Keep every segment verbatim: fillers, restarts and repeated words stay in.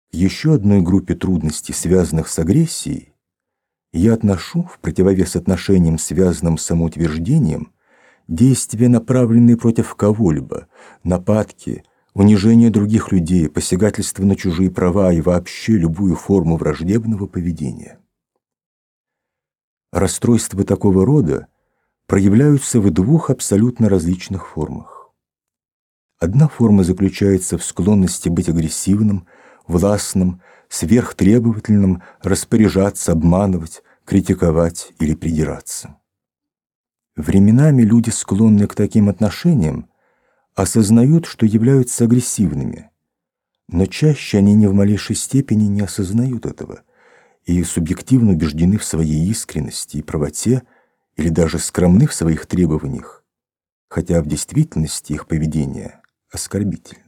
К еще одной группе трудностей, связанных с агрессией, я отношу, в противовес отношениям, связанным с самоутверждением, действия, направленные против кого-либо, нападки, унижение других людей, посягательство на чужие права и вообще любую форму враждебного поведения. Расстройства такого рода проявляются в двух абсолютно различных формах. Одна форма заключается в склонности быть агрессивным, властным, сверхтребовательным, распоряжаться, обманывать, критиковать или придираться. Временами люди, склонные к таким отношениям, осознают, что являются агрессивными, но чаще они ни в малейшей степени не осознают этого и субъективно убеждены в своей искренности и правоте или даже скромны в своих требованиях, хотя в действительности их поведение оскорбительно.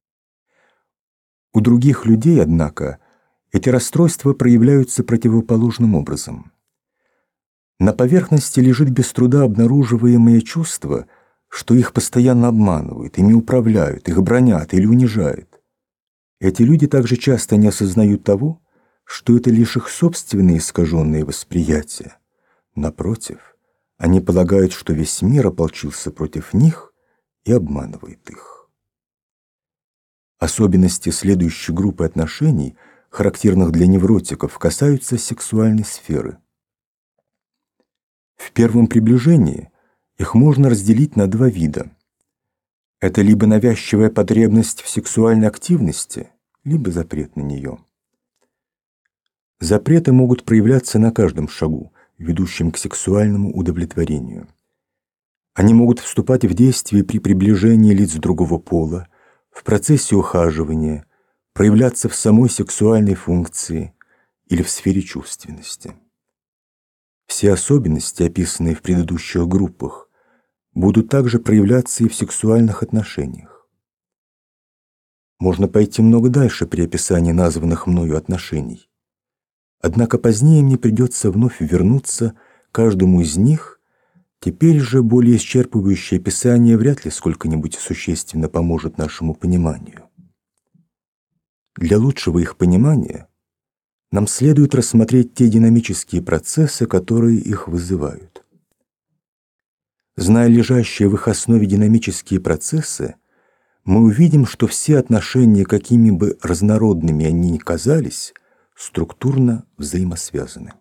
У других людей, однако, эти расстройства проявляются противоположным образом. На поверхности лежит без труда обнаруживаемое чувство, что их постоянно обманывают, ими управляют, их бранят или унижают. Эти люди также часто не осознают того, что это лишь их собственные искаженные восприятия. Напротив, они полагают, что весь мир ополчился против них и обманывает их. Особенности следующей группы отношений, характерных для невротиков, касаются сексуальной сферы. В первом приближении их можно разделить на два вида. Это либо навязчивая потребность в сексуальной активности, либо запрет на нее. Запреты могут проявляться на каждом шагу, ведущем к сексуальному удовлетворению. Они могут вступать в действие при приближении лиц другого пола, в процессе ухаживания, проявляться в самой сексуальной функции или в сфере чувственности. Все особенности, описанные в предыдущих группах, будут также проявляться и в сексуальных отношениях. Можно пойти много дальше при описании названных мною отношений. Однако позднее мне придется вновь вернуться к каждому из них. Теперь же более исчерпывающее описание вряд ли сколько-нибудь существенно поможет нашему пониманию. Для лучшего их понимания нам следует рассмотреть те динамические процессы, которые их вызывают. Зная лежащие в их основе динамические процессы, мы увидим, что все отношения, какими бы разнородными они ни казались, структурно взаимосвязаны.